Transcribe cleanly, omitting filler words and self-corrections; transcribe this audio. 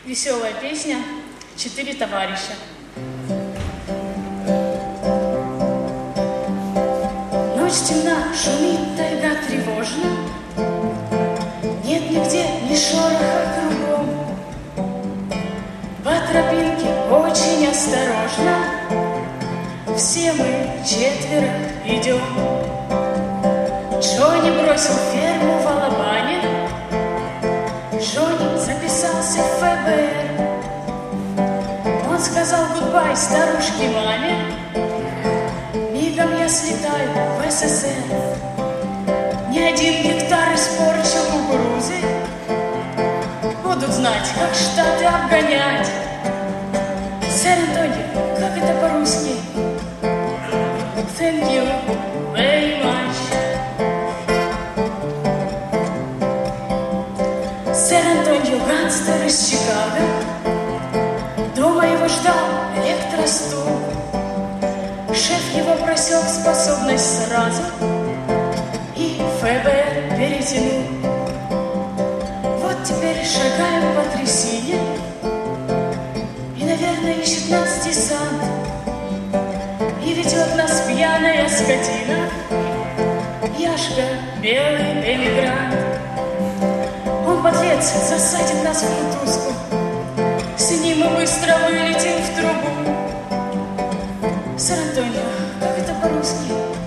Веселая песня «Четыре товарища». Ночь темна, шумит тайга тревожно, нет нигде ни шороха кругом. По тропинке очень осторожно все мы четверо идем. Джонни бросил ферму в Алабаме, Джонни записался в ФБР. Он сказал гудбай старушке маме, мигом я слетаю в СССР. Ни один гектар испорчу кукурузы, будут знать, как Штаты обгонять. Сэр Антонио, как это по-русски? Thank you very much. Сэр Антонио гангстер из Чикаго, дома его ждал электростул. Шеф его просек способность сразу и ФБР перетянул. Вот теперь шагаем по трясине, и, наверное, ищет нас десант, и ведет нас пьяная скотина, Яшка, белый эмигрант. Он, подлец, засадит нас в мотузку, с ним мы быстро вылетим в трубу. Сэр Антонио, как это по-русски?